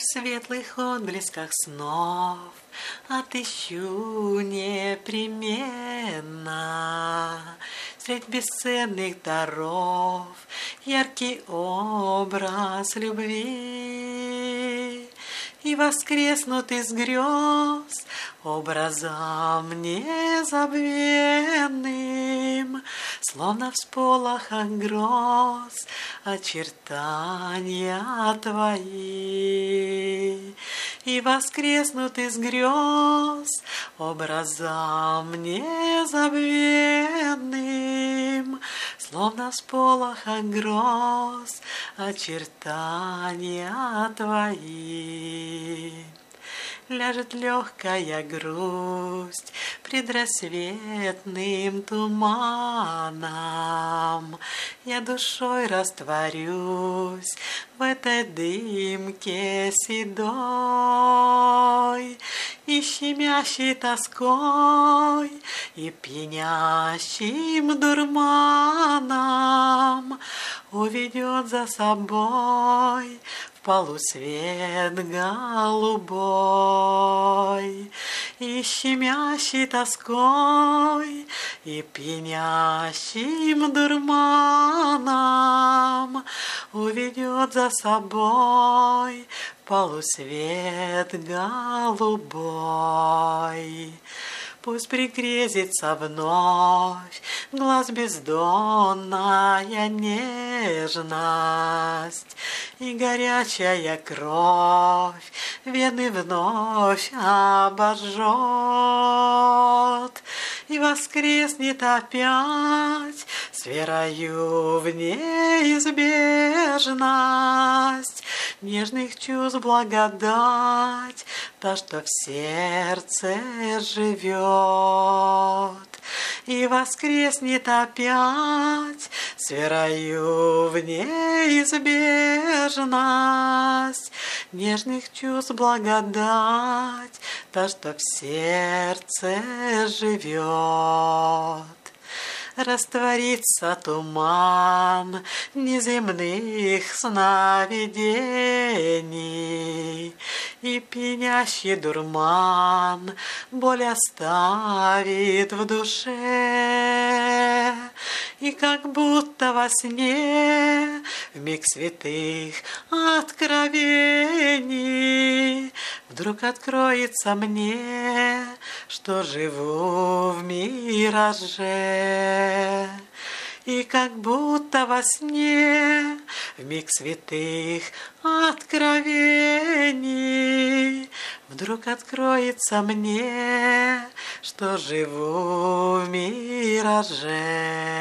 светлых отблесках снов отыщу непременно средь бесценных даров яркий образ любви. И воскреснут из грез образом незабвенным, словно в сполохах гроз очертания твои. И воскреснут из грез образом незабвенным, словно в сполохах гроз очертания твои. Ляжет легкая грусть предрассветным туманом. Я душой растворюсь в этой дымке седой, и щемящей тоской, и пьянящим дурманом уведет за собой полусвет голубой, и щемящей тоской, и пьянящим дурманом уведет за собой полусвет голубой. Пусть пригрезится вновь глаз бездонная нежность, и горячая кровь вены вновь обожжет, и воскреснет опять с верою в неизбежность нежных чувств благодать, та, что в сердце живет. И воскреснет опять с верою в неизбежность нежных чувств благодать, та, что в сердце живет. Растворится туман неземных сновидений, и пьянящий дурман боль оставит в душе. И как будто во сне в миг святых откровений вдруг откроется мне, что живу в мираже. И как будто во сне в миг святых откровений вдруг откроется мне, что живу в мираже.